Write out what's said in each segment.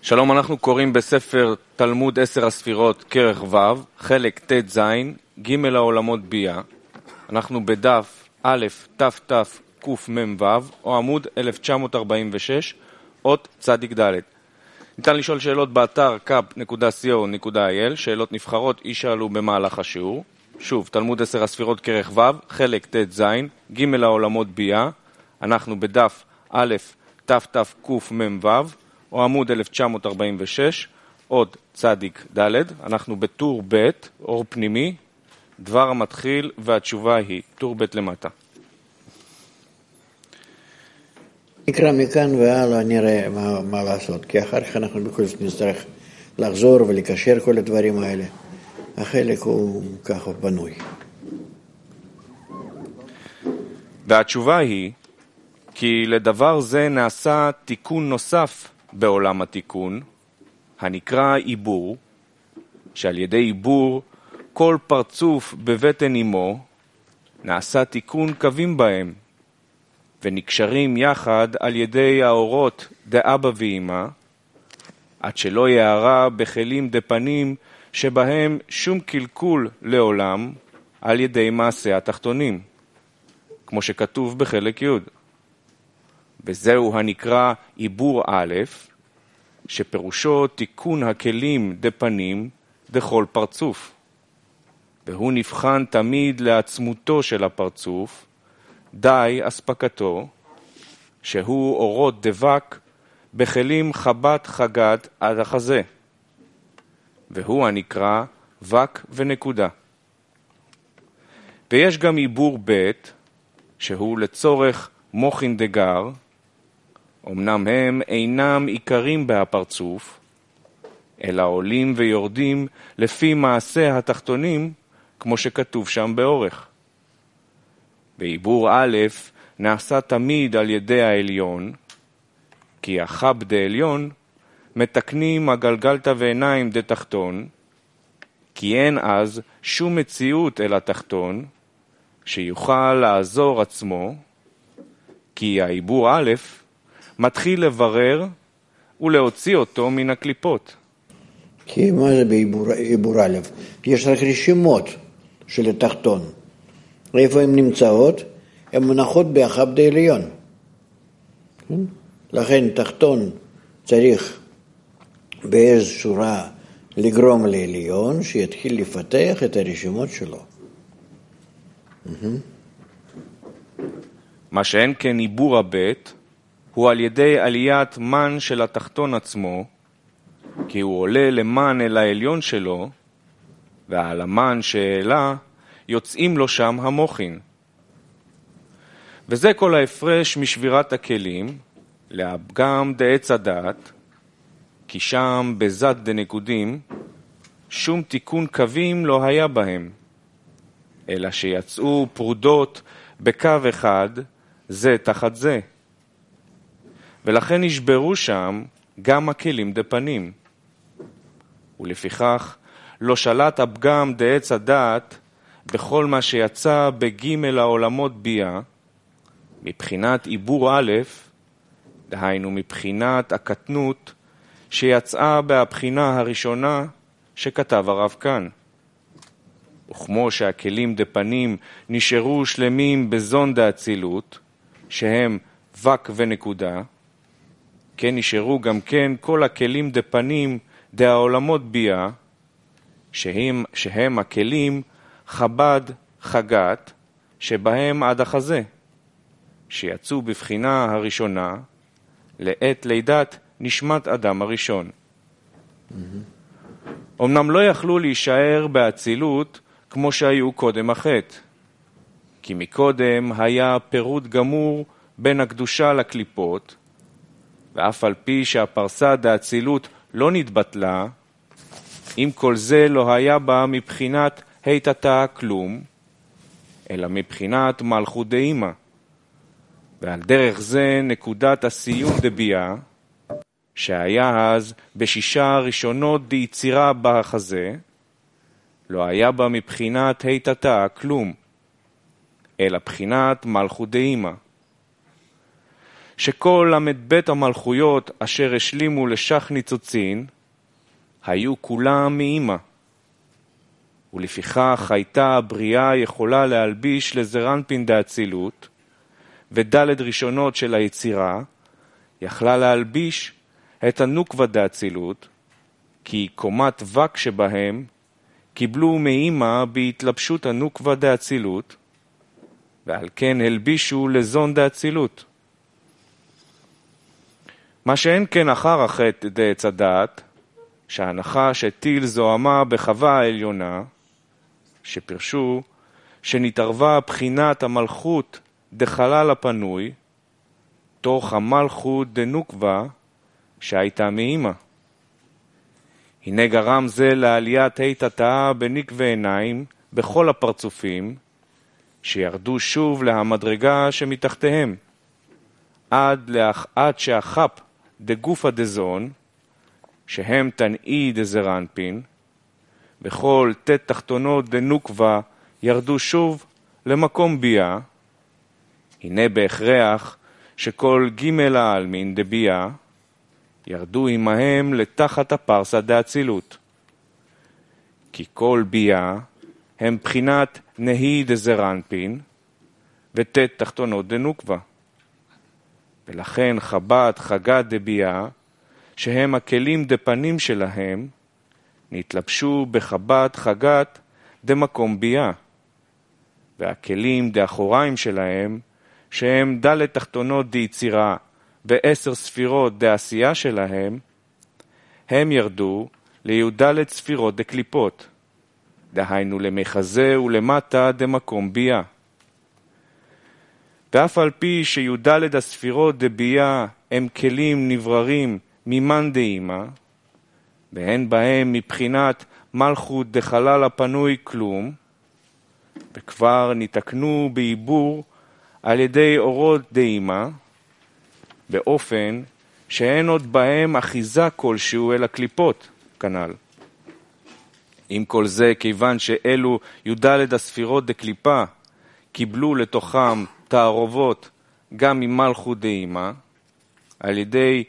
שלום, אנחנו קוראים בספר תלמוד 10 הספירות כרך ו', חלק ט' ז', ג' העולמות ביאה. אנחנו בדף א' ת' קמ"ו, או עמוד 1946, אות צדיק ד'. ניתן לשאול שאלות באתר kap.co.il, שאלות נבחרות יישאלו במהלך השיעור. שוב, תלמוד 10 הספירות כרך ו', חלק ט' ז', ג' העולמות ביאה. אנחנו בדף א' ת' קמ"ו, או עמוד 1946, עוד צדיק ד'. אנחנו בטור ב', אור פנימי, דבר המתחיל, והתשובה היא טור ב' למטה. נקרא מכאן והלאה, נראה מה לעשות, כי אחר כך אנחנו בכל זאת נצטרך לחזור ולקשר כל הדברים האלה. החלק הוא ככה בנוי. והתשובה היא, כי לדבר זה נעשה תיקון נוסף בעולם התיקון, הנקרא עיבור, שעל ידי עיבור כל פרצוף בבטן אמו נעשה תיקון קווים בהם, ונקשרים יחד על ידי האורות דאבא ואמא, עד שלא יערה בכלים דפנים שבהם שום קלקול לעולם על ידי מעשה התחתונים, כמו שכתוב בחלק י'. וזהו הנקרא עיבור א', שפירושו תיקון הכלים דפנים דכל פרצוף. והוא נבחן תמיד לעצמותו של הפרצוף, די אספקתו, שהוא אורות דבק בכלים חבת חגת עד החזה. והוא הנקרא וק ונקודה. ויש גם עיבור ב', שהוא לצורך מוחין דגר, אמנם הם אינם עיקרים בהפרצוף, אלא עולים ויורדים לפי מעשה התחתונים, כמו שכתוב שם באורך. ועיבור א' נעשה תמיד על ידי העליון, כי החב דעליון מתקנים הגלגלתא ועיניים דתחתון, כי אין אז שום מציאות אל התחתון, שיוכל לעזור עצמו, כי העיבור א' מתחיל לברר ולהוציא אותו מן הקליפות. כי מה זה בעיבור א'? יש רק רשימות של התחתון. איפה הן נמצאות? הן מונחות באחב דעליון. לכן תחתון צריך באיזו שורה לגרום לעליון שיתחיל לפתח את הרשימות שלו. מה שאין כן עיבור הבית הוא על ידי עליית מן של התחתון עצמו, כי הוא עולה למן אל העליון שלו, ועל המן שהעלה יוצאים לו שם המוחין. וזה כל ההפרש משבירת הכלים לאפגם דעץ הדעת, כי שם בזת דנקודים שום תיקון קווים לא היה בהם, אלא שיצאו פרודות בקו אחד זה תחת זה. ולכן נשברו שם גם הכלים דפנים. ולפיכך לא שלט הפגם דעץ הדעת בכל מה שיצא בג' העולמות ביאה, מבחינת עיבור א', דהיינו מבחינת הקטנות שיצאה בהבחינה הראשונה שכתב הרב כאן. וכמו שהכלים דפנים נשארו שלמים בזון דאצילות, שהם וק ונקודה, כן נשארו גם כן כל הכלים דפנים דהעולמות ביאה, שהם הכלים חב"ד חגת, שבהם עד החזה, שיצאו בבחינה הראשונה לעת לידת נשמת אדם הראשון. אמנם לא יכלו להישאר באצילות כמו שהיו קודם החטא, כי מקודם היה פירוד גמור בין הקדושה לקליפות, ואף על פי שהפרסה דאצילות לא נתבטלה, אם כל זה לא היה בה מבחינת היתתה כלום, אלא מבחינת מלכות דאמא. ועל דרך זה נקודת הסיום דביאה, שהיה אז בשישה הראשונות דיצירה בחזה, לא היה בה מבחינת היתתה כלום, אלא בחינת מלכות דאמא. שכל ל"ב המלכויות אשר השלימו לשח ניצוצין, היו כולם מאמא. ולפיכך הייתה הבריאה יכולה להלביש לזרנפין דאצילות, ודלת ראשונות של היצירה יכלה להלביש את הנוקבה דאצילות, כי קומת וק שבהם קיבלו מאמא בהתלבשות הנוקבה דאצילות, ועל כן הלבישו לזון דאצילות. מה שאין כן אחר החטא דעץ הדעת, שהנחש הטיל זוהמה בחווה העליונה, שפרשו שנתערבה בחינת המלכות דחלל הפנוי, תוך המלכות דנוקבה שהייתה מאמא. הנה גרם זה לעליית התתאה בנקבי עיניים בכל הפרצופים, שירדו שוב להמדרגה שמתחתיהם, עד שהחפ דגופה דזון, שהם תנאי דזרנפין, בכל תת תחתונות דנוקבה ירדו שוב למקום בייה. הנה בהכרח שכל ג' העלמין דבייה ירדו עמהם לתחת הפרסה דאצילות. כי כל בייה הם בחינת נהי דזרנפין ותת תחתונות דנוקבה. ולכן חב"ד חגת דבייה, שהם הכלים דפנים שלהם, נתלבשו בחב"ד חגת דמקום בייה. והכלים דאחוריים שלהם, שהם ד' תחתונות דיצירה ו10 ספירות דעשייה שלהם, הם ירדו לי"ד ספירות דקליפות, דהיינו למחזה ולמטה דמקום בייה. ואף על פי שי"ד הספירות דבייה הם כלים נבררים ממאן דאמא, ואין בהם מבחינת מלכות דחלל הפנוי כלום, וכבר נתקנו בעיבור על ידי אורות דאמא, באופן שאין עוד בהם אחיזה כלשהו אל הקליפות כנ"ל. עם כל זה, כיוון שאלו י"ד הספירות דקליפה קיבלו לתוכם תערובות גם ממלכות דאמא, על ידי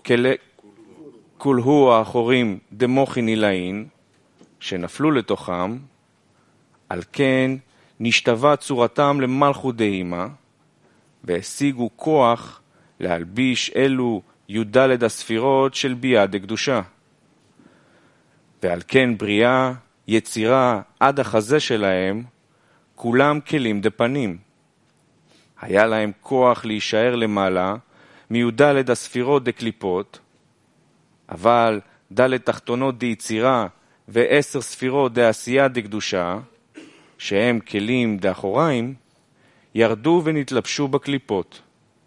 כולהו האחורים דמוחין עילאין, שנפלו לתוכם, על כן נשתווה צורתם למלכות דאמא, והשיגו כוח להלביש אלו י"ד הספירות של ביאה דקדושה. ועל כן בריאה, יצירה עד החזה שלהם, כולם כלים דפנים. היה להם כוח להישאר למעלה מי"ד הספירות דקליפות, אבל ד' תחתונות דיצירה ו10 ספירות דעשייה דקדושה, שהם כלים דאחוריים, ירדו ונתלבשו בקליפות.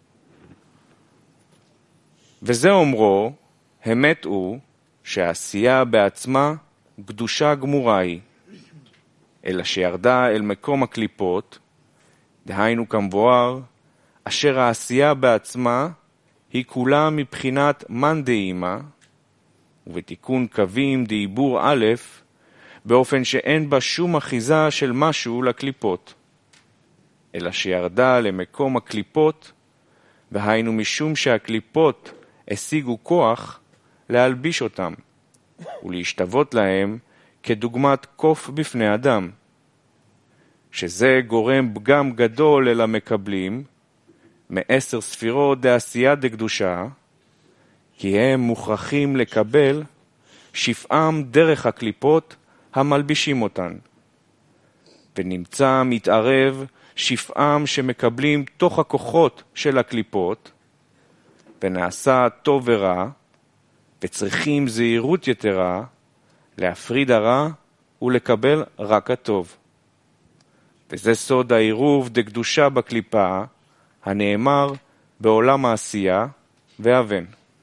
וזה אומרו, אמת הוא שהעשייה בעצמה קדושה גמורה היא, אלא שירדה אל מקום הקליפות, דהיינו כמבואר, אשר העשייה בעצמה היא כולה מבחינת מאן דאמא, ובתיקון קווים דעיבור א', באופן שאין בה שום אחיזה של משהו לקליפות, אלא שירדה למקום הקליפות, והיינו משום שהקליפות השיגו כוח להלביש אותם, ולהשתוות להם כדוגמת קוף בפני אדם, שזה גורם פגם גדול אל המקבלים, מ10 ספירות דעשייה דקדושה, כי הם מוכרחים לקבל שפעם דרך הקליפות המלבישים אותן, ונמצא מתערב שפעם שמקבלים תוך הכוחות של הקליפות, ונעשה טוב ורע, וצריכים זהירות יתרה להפריד הרע ולקבל רק הטוב. וזה סוד העירוב דקדושה בקליפה, הנאמר בעולם העשייה והבן.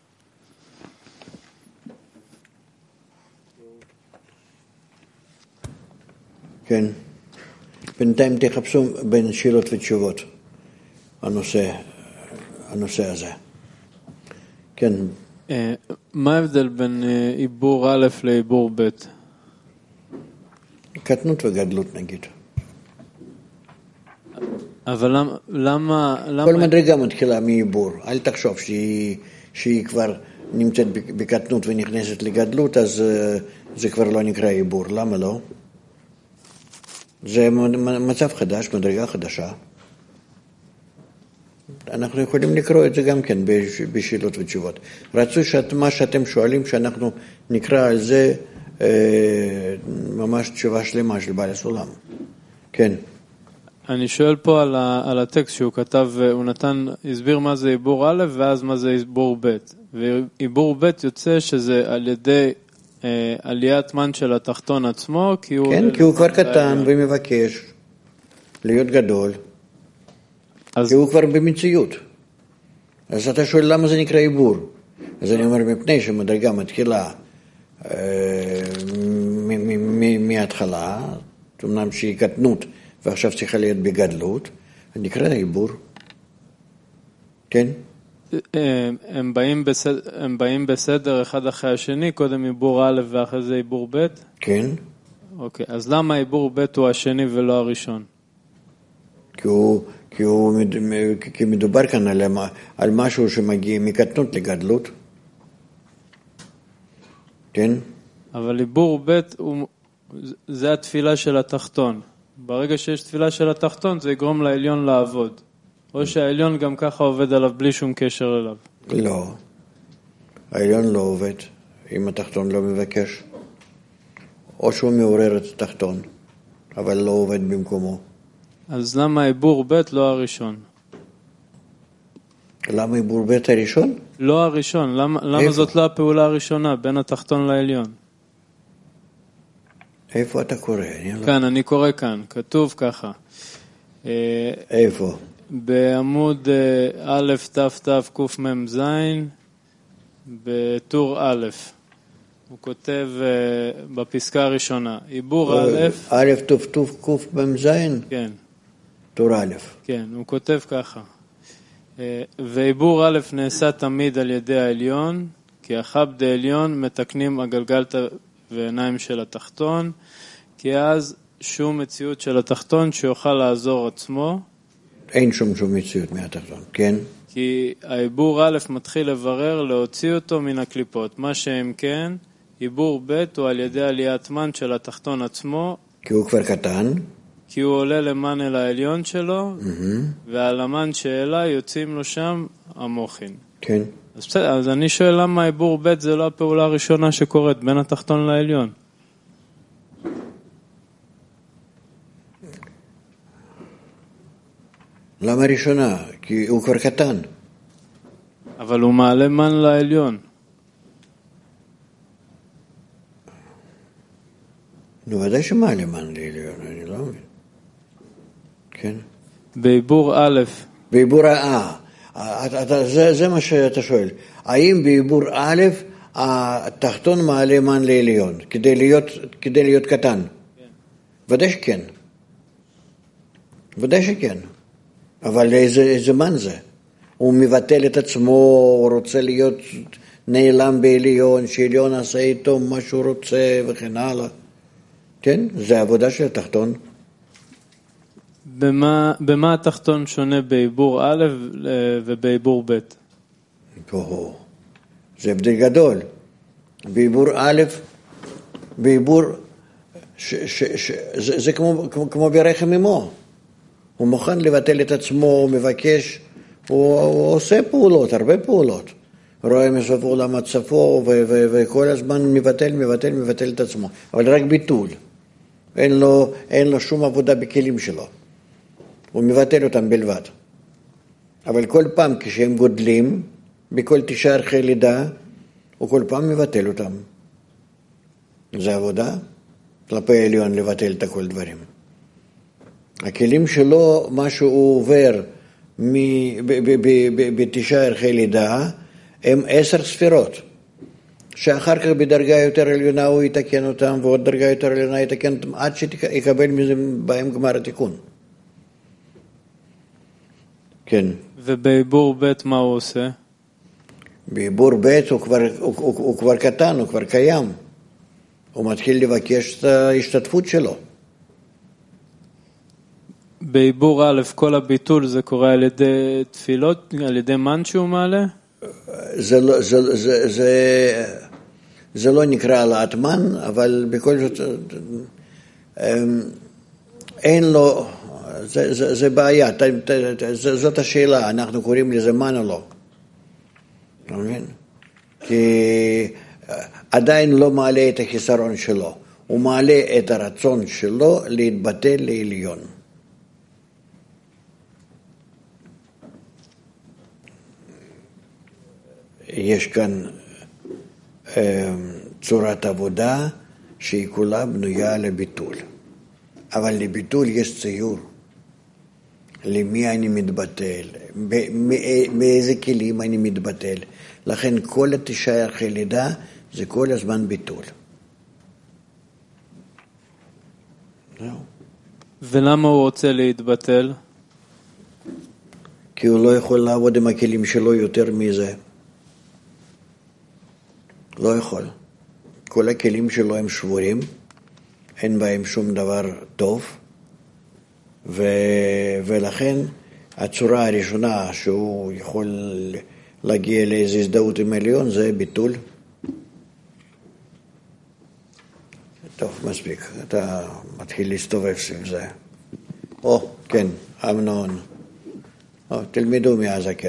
כן. בינתיים תחפשו בין שאלות ותשובות, הנושא הזה. כן. מה ההבדל בין עיבור א' לעיבור ב'? קטנות וגדלות נגיד. אבל למה... כל מדרגה מתחילה מעיבור. אל תחשוב שהיא כבר נמצאת בקטנות ונכנסת לגדלות, אז זה כבר לא נקרא עיבור. למה לא? זה מצב חדש, מדרגה חדשה. אנחנו יכולים לקרוא את זה גם כן בשאלות ותשובות. רצו מה שאתם שואלים, שאנחנו נקרא על זה ממש תשובה שלמה של בעל הסולם. כן. אני שואל פה על הטקסט שהוא כתב, הוא הסביר מה זה עיבור א' ואז מה זה עיבור ב'. ועיבור ב' יוצא שזה על ידי עליית מן של התחתון עצמו, כי הוא... כן, כי הוא כבר קטן ומבקש להיות גדול. כי הוא כבר במציאות. אז אתה שואל למה זה נקרא עיבור. אז אני אומר, מפני שמדרגה מתחילה מההתחלה, אמנם שהיא קטנות, ועכשיו צריכה להיות בגדלות, נקרא עיבור. כן? הם באים בסדר אחד אחרי השני, קודם עיבור א' ואחרי זה עיבור ב'? כן. אוקיי, אז למה עיבור ב' הוא השני ולא הראשון? כי מדובר כאן על משהו שמגיע מקטנות לגדלות. כן? אבל עיבור ב' זה התפילה של התחתון. ברגע שיש תפילה של התחתון זה יגרום לעליון לעבוד. או שהעליון גם ככה עובד עליו בלי שום קשר אליו. לא. העליון לא עובד אם התחתון לא מבקש. או שהוא מעורר את התחתון, אבל לא עובד במקומו. אז למה עיבור ב' לא הראשון? למה עיבור ב' הראשון? לא הראשון. למה זאת לא הפעולה הראשונה בין התחתון לעליון? איפה אתה קורא? כאן, אני קורא כאן. כתוב ככה. איפה? בעמוד א' ת' קמ"ז בטור א'. הוא כותב בפסקה הראשונה. עיבור א'. א' ת' קמ"ז? כן. טור א'. כן, הוא כותב ככה. ועיבור א' נעשה תמיד על ידי העליון, כי החב דעליון מתקנים הגלגלת ועיניים של התחתון, כי אז שום מציאות של התחתון שיוכל לעזור עצמו. אין שום מציאות מהתחתון, כן? כי העיבור א' מתחיל לברר, להוציא אותו מן הקליפות. מה שהם כן, עיבור ב' הוא על ידי עליית מן של התחתון עצמו. כי הוא כבר קטן. כי הוא עולה למן אל העליון שלו, ועל המן שאלה יוצאים לו שם המוחין. כן. אז בסדר, אז אני שואל למה עיבור ב' זה לא הפעולה הראשונה שקורית בין התחתון לעליון. למה ראשונה? כי הוא כבר קטן. אבל הוא מעלה מן לעליון. נו, ודאי שמעלה מן לעליון, אני לא מבין. כן. בעיבור א'. בעיבור זה מה שאתה שואל. האם בעיבור א' התחתון מעלה מן לעליון, כדי להיות קטן? כן. ודאי שכן. ודאי שכן. אבל איזה מן זה? הוא מבטל את עצמו, הוא רוצה להיות נעלם בעליון, שעליון עשה איתו מה שהוא רוצה וכן הלאה. כן, זה העבודה של התחתון. במה התחתון שונה בעיבור א' ובעיבור ב'? זה הבדל גדול. בעיבור א', בעיבור, זה כמו ברחם אמו. הוא מוכן לבטל את עצמו, הוא מבקש, הוא עושה פעולות, הרבה פעולות. רואה מסוף עולם עד ספו, וכל הזמן מבטל את עצמו. אבל רק ביטול. אין לו שום עבודה בכלים שלו. הוא מבטל אותם בלבד. אבל כל פעם כשהם גודלים, בכל 9 ערכי לידה, הוא כל פעם מבטל אותם. זה עבודה כלפי העליון לבטל את כל דברים. הכלים שלו, מה שהוא עובר ב9 ערכי לידה, הם 10 ספירות. שאחר כך בדרגה יותר עליונה הוא יתקן אותם, ועוד דרגה יותר עליונה יתקן אותם, עד שיקבל מזה בהם גמר התיקון. כן. ובעיבור ב' מה הוא עושה? בעיבור ב' הוא כבר קטן, הוא כבר קיים. הוא מתחיל לבקש את ההשתתפות שלו. בעיבור א', כל הביטול זה קורה על ידי תפילות, על ידי מן שהוא מעלה? זה לא נקרא העלאת מן, אבל בכל זאת אין לו, זה בעיה, זאת השאלה, אנחנו קוראים לזה מן או לא. אתה מבין? כי עדיין לא מעלה את החיסרון שלו, הוא מעלה את הרצון שלו להתבטל לעליון. יש כאן צורת עבודה שהיא כולה בנויה לביטול. אבל לביטול יש ציור. למי אני מתבטל, מאיזה כלים אני מתבטל. לכן כל התשעה יחידה זה כל הזמן ביטול. ולמה הוא רוצה להתבטל? כי הוא לא יכול לעבוד עם הכלים שלו יותר מזה. לא יכול. כל הכלים שלו הם שבורים, אין בהם שום דבר טוב, ולכן הצורה הראשונה שהוא יכול להגיע לאיזו הזדהות עם עליון זה ביטול. טוב, מספיק, אתה מתחיל להסתובב סביב זה. כן, אמנון. תלמדו מהזקן.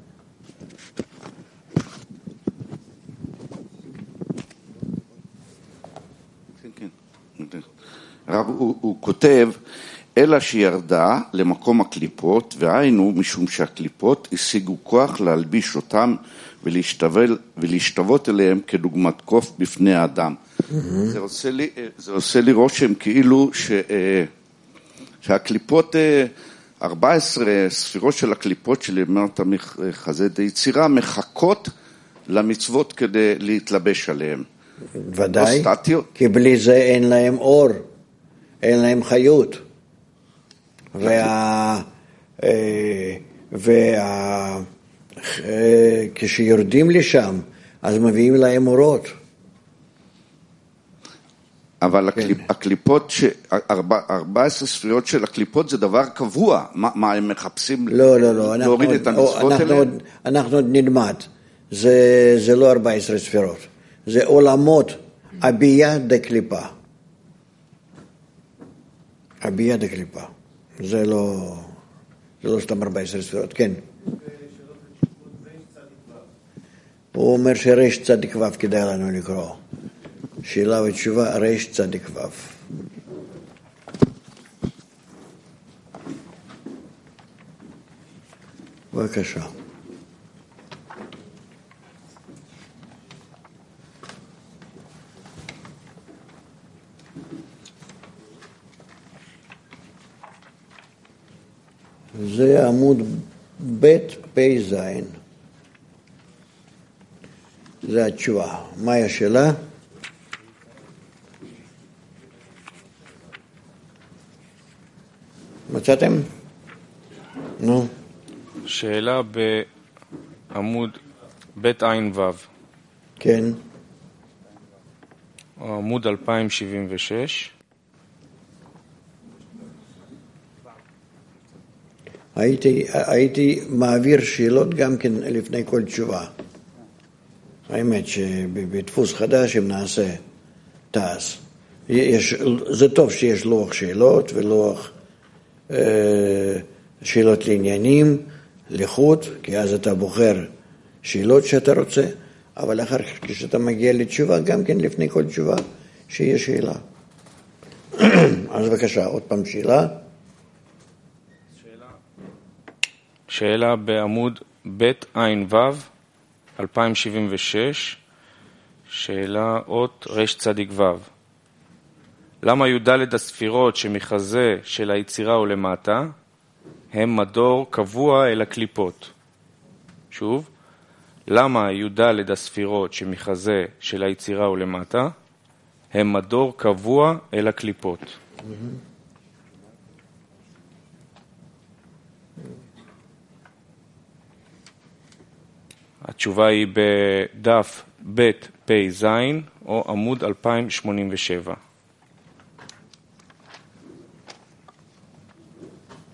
הרב הוא כותב, אלא שירדה למקום הקליפות, והיינו משום שהקליפות השיגו כוח להלביש אותם ולהשתוות אליהם כדוגמת קוף בפני האדם. זה עושה לי רושם כאילו שהקליפות, 14 ספירות של הקליפות שלימדת מחזד היצירה מחכות למצוות כדי להתלבש עליהם. ודאי, כי בלי זה אין להם אור, אין להם חיות. כשיורדים לשם, אז מביאים להם אורות. אבל הקליפות, 14 ספירות של הקליפות זה דבר קבוע. מה הם מחפשים? לא, להוריד את המצוות האלה? אנחנו עוד נלמד. זה לא 14 ספירות. זה עולמות, הבייה דקליפה. הבייה דקליפה. זה לא סתם 14 ספירות, כן. הוא אומר שרש צדיק ו' כדאי לנו לקרוא. שאלה ותשובה, רש צדיק ו'. בבקשה. זה עמוד ב' פ' ז'. זה התשובה. מהי השאלה? מצאתם? נו. שאלה בעמוד ב' עין ו'. כן. עמוד 2076. הייתי מעביר שאלות גם כן לפני כל תשובה. האמת שבדפוס חדש אם נעשה תעש. זה טוב שיש לוח שאלות ולוח שאלות לעניינים, לחוט, כי אז אתה בוחר שאלות שאתה רוצה, אבל אחר כך כשאתה מגיע לתשובה, גם כן לפני כל תשובה, שיהיה שאלה. אז בבקשה, עוד פעם שאלה. שאלה בעמוד ב' עין ו' 2076, שאלה אות רש צדיק ו'. למה י"ד הספירות שמחזה של היצירה ולמטה הם מדור קבוע אל הקליפות? שוב, למה י"ד הספירות שמחזה של היצירה ולמטה הם מדור קבוע אל הקליפות? התשובה היא בדף ב' פ' ז' או עמוד 2087.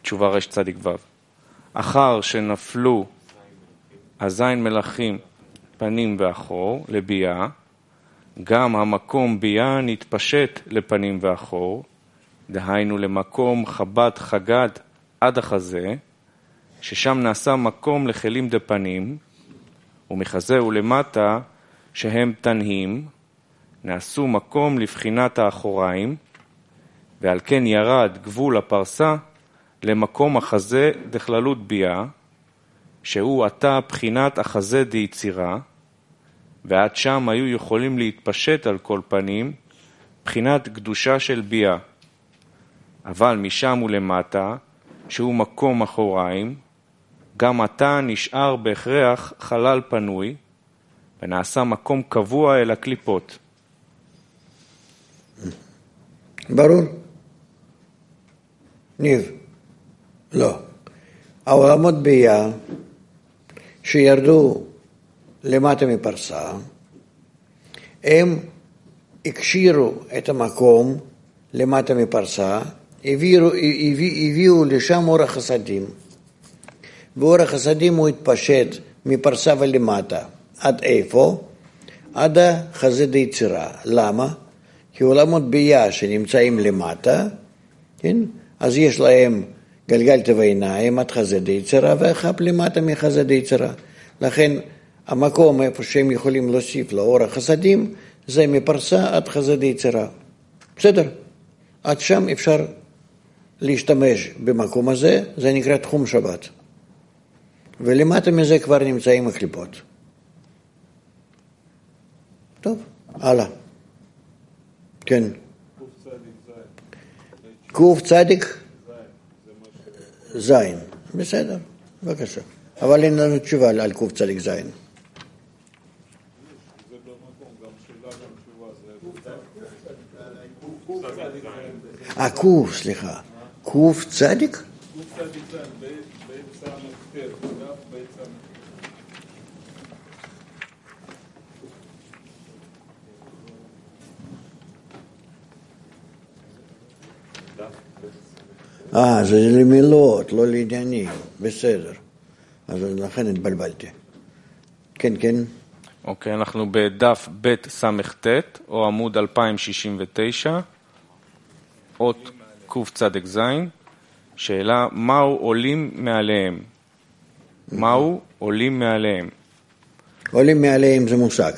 תשובה רש צדיק וו. אחר שנפלו הזין מלכים פנים ואחור לביאה, גם המקום ביאה נתפשט לפנים ואחור, דהיינו למקום חב"ד חגד עד החזה, ששם נעשה מקום לכלים דפנים, ומחזה ולמטה שהם תנהים, נעשו מקום לבחינת האחוריים, ועל כן ירד גבול הפרסה למקום החזה דכללות ביאה, שהוא עתה בחינת החזה דיצירה, ועד שם היו יכולים להתפשט על כל פנים בחינת קדושה של ביאה. אבל משם ולמטה, שהוא מקום אחוריים, גם עתה נשאר בהכרח חלל פנוי, ונעשה מקום קבוע אל הקליפות. ברור? ניב? לא. העולמות ביאה שירדו למטה מפרסה, הם הקשירו את המקום למטה מפרסה, הביאו לשם אור החסדים. ואור החסדים הוא התפשט מפרסה ולמטה. עד איפה? עד החזה דיצירה. למה? כי עולמות ביאה שנמצאים למטה, כן? אז יש להם גלגל טבע עיניים עד חזה דיצירה, ואחר למטה מחזה דיצירה. לכן המקום איפה שהם יכולים להוסיף לאור החסדים, זה מפרסה עד חזה דיצירה. בסדר? עד שם אפשר להשתמש במקום הזה, זה נקרא תחום שבת. ולמטה מזה כבר נמצאים הקליפות. טוב, הלאה. כן. קוף צדיק זין. בסדר, בבקשה. אבל אין לנו תשובה על קוף צדיק זין. קוף, סליחה. קוף צדיק? קוף צדיק זין, באמצע המחתר, באמצע זה למילות, לא לעניינים, בסדר. אז לכן התבלבלתי. כן, כן. אוקיי, אנחנו בדף ב' סמ"ט, או עמוד 2069, אות קוף צדק זין. שאלה, מהו עולים מעליהם? מהו עולים מעליהם? עולים מעליהם זה מושג.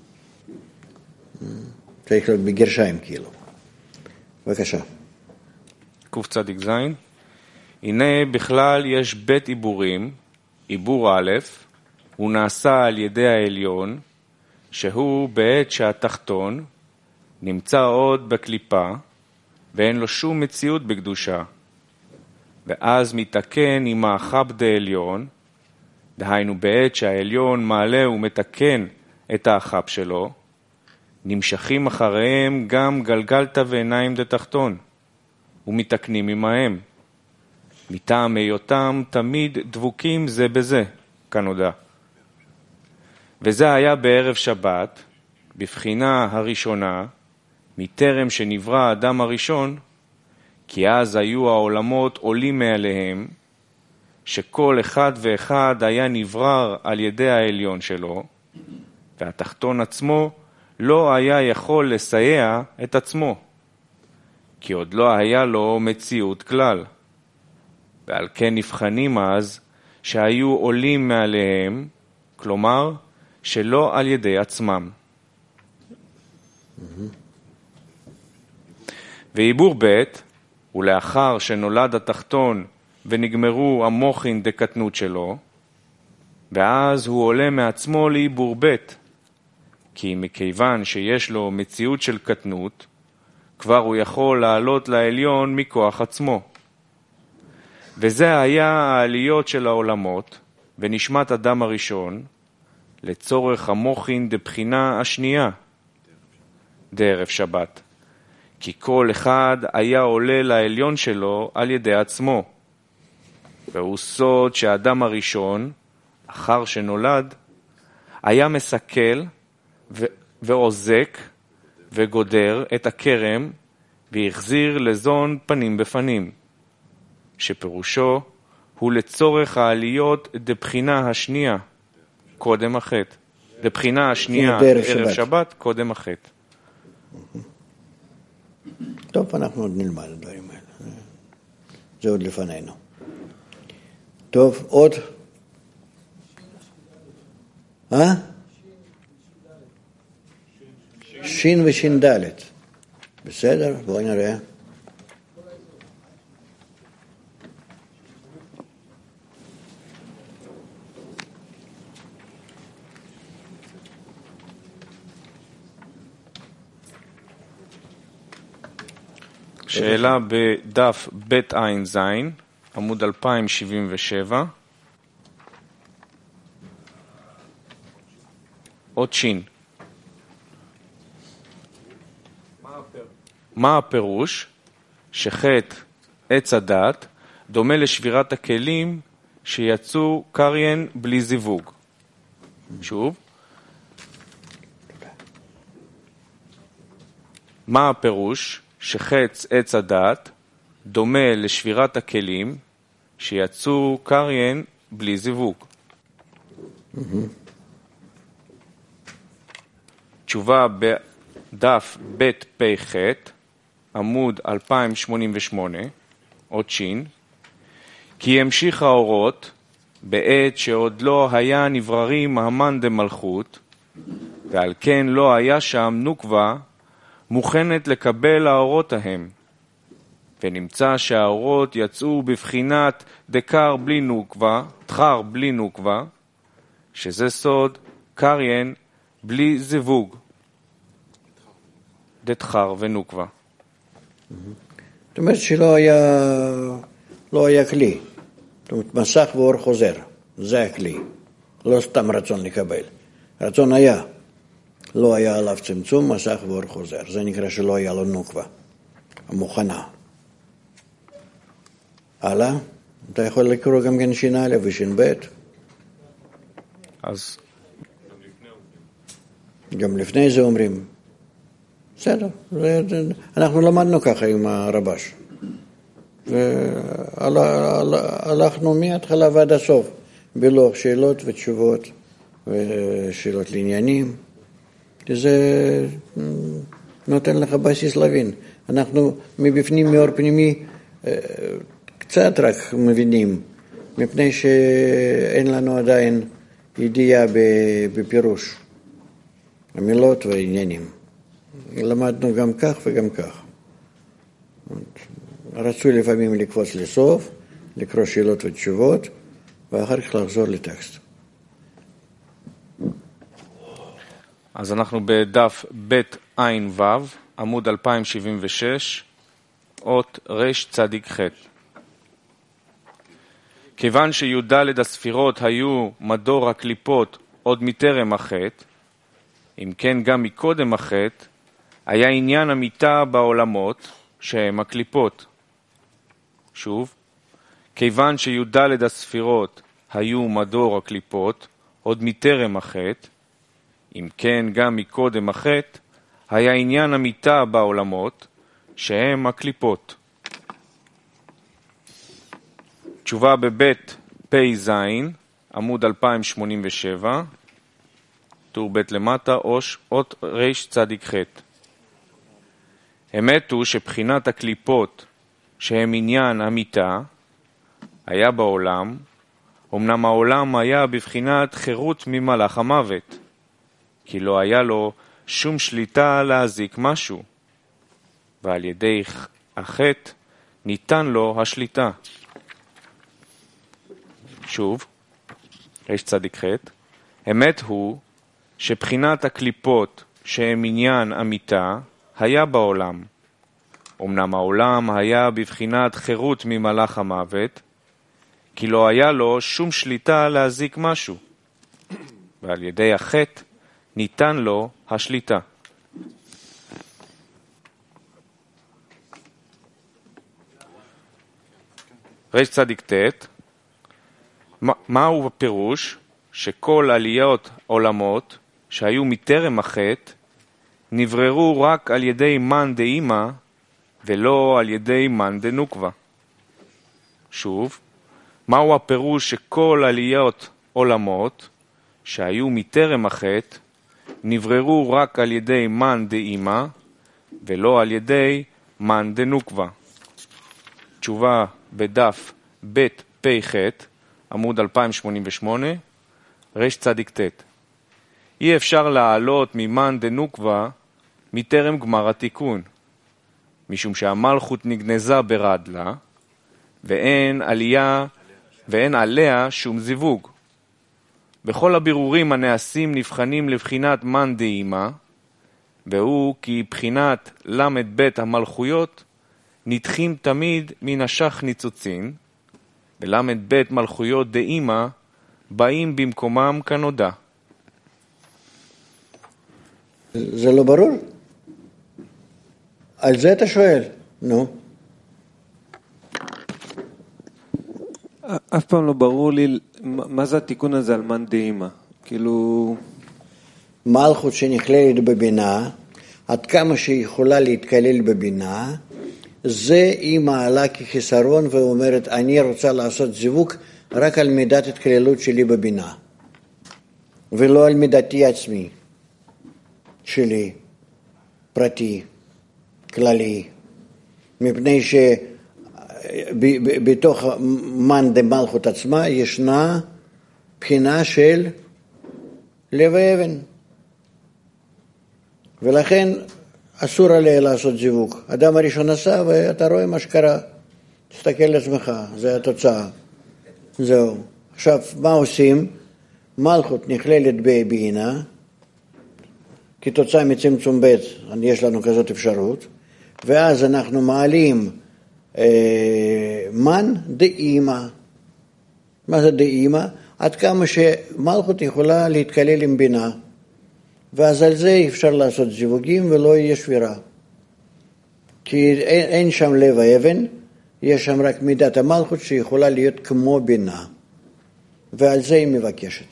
צריך להיות בגרשיים כאילו. בבקשה. קוף צדיק זין. הנה בכלל יש בית עיבורים, עיבור א', הוא נעשה על ידי העליון, שהוא בעת שהתחתון נמצא עוד בקליפה, ואין לו שום מציאות בקדושה. ואז מתקן עם האחב דעליון, דהיינו בעת שהעליון מעלה ומתקן את האחב שלו, נמשכים אחריהם גם גלגלתא ועיניים דתחתון, ומתקנים עמהם. מטעם היותם תמיד דבוקים זה בזה, כנודע. וזה היה בערב שבת, בבחינה הראשונה, מטרם שנברא האדם הראשון, כי אז היו העולמות עולים מעליהם, שכל אחד ואחד היה נברר על ידי העליון שלו, והתחתון עצמו לא היה יכול לסייע את עצמו, כי עוד לא היה לו מציאות כלל. ועל כן נבחנים אז שהיו עולים מעליהם, כלומר שלא על ידי עצמם. ועיבור ב' ולאחר שנולד התחתון ונגמרו המוחין דקטנות שלו, ואז הוא עולה מעצמו לעיבור ב', כי מכיוון שיש לו מציאות של קטנות, כבר הוא יכול לעלות לעליון מכוח עצמו. וזה היה העליות של העולמות ונשמת אדם הראשון, לצורך המוחין דבחינה השנייה, דערב שבת. כי כל אחד היה עולה לעליון שלו על ידי עצמו. והוא סוד שהאדם הראשון, אחר שנולד, היה מסכל ועוזק וגודר את הכרם והחזיר לזון פנים בפנים, שפירושו הוא לצורך העליות דבחינה השנייה, קודם החטא. דבחינה השנייה, ערב שבת, קודם החטא. טוב, אנחנו עוד נלמד הדברים האלה. זה עוד לפנינו. טוב, עוד? שין ושין ד'. בסדר, בואי נראה. שאלה בדף בית עין זין, עמוד 2077. עוד שין. מה הפירוש שחטא עץ הדת דומה לשבירת הכלים שיצאו קריין בלי זיווג? שוב. מה הפירוש שחץ עץ הדת דומה לשבירת הכלים שיצאו קריין בלי זיווג? תשובה בדף בית פ"ח, עמוד 2088, עוד שין. כי המשיך האורות בעת שעוד לא היה נבררים המן דמלכות, ועל כן לא היה שם נוקבה מוכנת לקבל האורות ההם, ונמצא שהאורות יצאו בבחינת דקר בלי נוקבה, תחר בלי נוקבה, שזה סוד קריין בלי זיווג, דתחר ונוקבה. זאת אומרת שלא היה כלי. זאת אומרת, מסך ואור חוזר, זה הכלי. לא סתם רצון לקבל. רצון היה. לא היה עליו צמצום, מסך ואור חוזר. זה נקרא שלא היה לו נוקבה, המוכנה. הלאה, אתה יכול לקרוא גם כן שין א' ושין ב'. אז גם לפני זה אומרים. בסדר, אנחנו למדנו ככה עם הרבש. הלכנו מההתחלה ועד הסוף, בלוח שאלות ותשובות ושאלות לעניינים. זה נותן לך בסיס להבין. אנחנו מבפנים, מאור פנימי, קצת רק מבינים, מפני שאין לנו עדיין ידיעה בפירוש המילות והעניינים. למדנו גם כך וגם כך. רצוי לפעמים לקפוץ לסוף, לקרוא שאלות ותשובות, ואחר כך לחזור לטקסט. אז אנחנו בדף בית עין ו', עמוד 2076, אות רש צדיק ח'. כיוון שי"ד הספירות היו מדור הקליפות עוד מטרם החטא, אם כן גם מקודם החטא, היה עניין המיטה בעולמות שהם הקליפות. שוב, כיוון שי"ד הספירות היו מדור הקליפות עוד מטרם החטא, אם כן גם מקודם החטא, היה עניין המיטה בעולמות שהם הקליפות. תשובה בבית פ"ז, עמוד 2087, טור ב' למטה, אות רש צדיק ח'. אמת הוא שבחינת הקליפות שהם עניין המיטה היה בעולם, אמנם העולם היה בבחינת חירות ממלאך המוות, כי לא היה לו שום שליטה להזיק משהו, ועל ידי החטא ניתן לו השליטה. שוב, רש צדיק ח'. אמת הוא שבחינת הקליפות שהם עניין המיטה היה בעולם. אמנם העולם היה בבחינת חירות ממלאך המוות, כי לא היה לו שום שליטה להזיק משהו, ועל ידי החטא ניתן לו השליטה. רש צדיק ט'. מהו הפירוש שכל עליות עולמות שהיו מטרם החטא נבררו רק על ידי מן דאימא ולא על ידי מן דנוקבה? שוב, מהו הפירוש שכל עליות עולמות שהיו מטרם החטא נבררו רק על ידי מן דאימא ולא על ידי מן דנוקבה? תשובה בדף ב' פ"ח עמוד 2088 רש צדיק ת'. אי אפשר לעלות ממאן דנוקבה מטרם גמר התיקון, משום שהמלכות נגנזה ברדלה, ואין עליה שום זיווג. בכל הבירורים הנעשים נבחנים לבחינת מן דאימא, והוא כי בחינת למד בית המלכויות נדחים תמיד מן השח ניצוצין, ולמד בית מלכויות דאימא באים במקומם כנודע. זה לא ברור? על זה אתה שואל, נו. אף פעם לא ברור לי מה זה התיקון הזה על מן דאימא. כאילו... מלכות שנכללת בבינה, עד כמה שהיא יכולה להתקלל בבינה, זה היא מעלה כחיסרון ואומרת, אני רוצה לעשות זיווג רק על מידת התקללות שלי בבינה, ולא על מידתי עצמי, שלי, פרטי, כללי, מפני שבתוך מן דמלכות עצמה ישנה בחינה של לב האבן, ולכן אסור עליה לעשות זיווג. אדם הראשון עשה ואתה רואה מה שקרה, תסתכל לעצמך, זה התוצאה, זהו. עכשיו מה עושים? מלכות נכללת בבינה, כתוצאה מצמצום ב' יש לנו כזאת אפשרות, ואז אנחנו מעלים מן דאימא. מה זה דאימא? עד כמה שמלכות יכולה להתקלל עם בינה, ואז על זה אפשר לעשות זיווגים ולא יהיה שבירה. כי אין שם לב האבן, יש שם רק מידת המלכות שיכולה להיות כמו בינה, ועל זה היא מבקשת.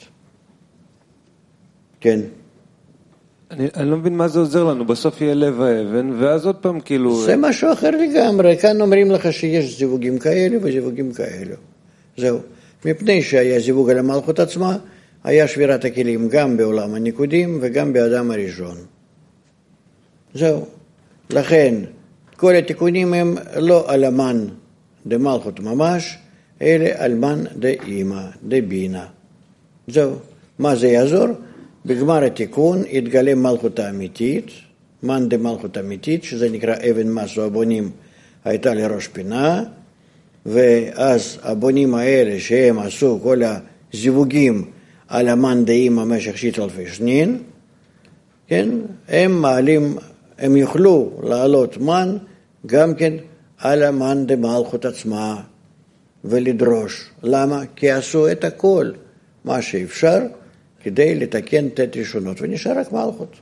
כן. אני לא מבין מה זה עוזר לנו, בסוף יהיה לב האבן, ואז עוד פעם כאילו... זה משהו אחר לגמרי, כאן אומרים לך שיש זיווגים כאלה וזיווגים כאלה. זהו. מפני שהיה זיווג על המלכות עצמה, היה שבירת הכלים גם בעולם הניקודים וגם באדם הראשון. זהו. לכן, כל התיקונים הם לא על המן דמלכות ממש, אלא על מן דאימא, דבינה. זהו. מה זה יעזור? בגמר התיקון יתגלה מלכות האמיתית, מן דמלכות אמיתית, שזה נקרא אבן מסו הבונים, הייתה לראש פינה, ואז הבונים האלה שהם עשו כל הזיווגים על המן דאימא במשך 6,000 שנים, כן? הם מעלים, הם יוכלו לעלות מן גם כן על המן דמלכות עצמה ולדרוש. למה? כי עשו את הכל, מה שאפשר, כדי לתקן תת ראשונות, ונשאר רק מלכות.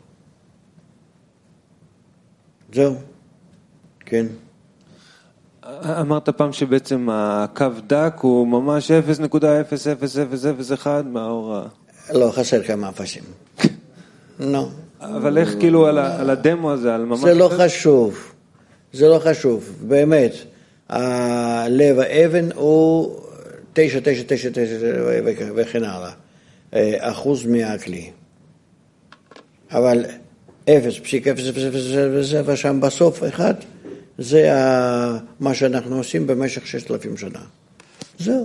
זהו. כן. אמרת פעם שבעצם הקו דק הוא ממש 0.00001 מהאור ה... לא, חסר כמה אפסים. לא. אבל איך כאילו על הדמו הזה, על ממש... זה לא חשוב. זה לא חשוב. באמת. הלב האבן הוא 9,9,9,9 וכן הלאה. אחוז מהכלי. אבל 0.000 ושם בסוף אחד, זה מה שאנחנו עושים במשך 6,000 שנה. זהו.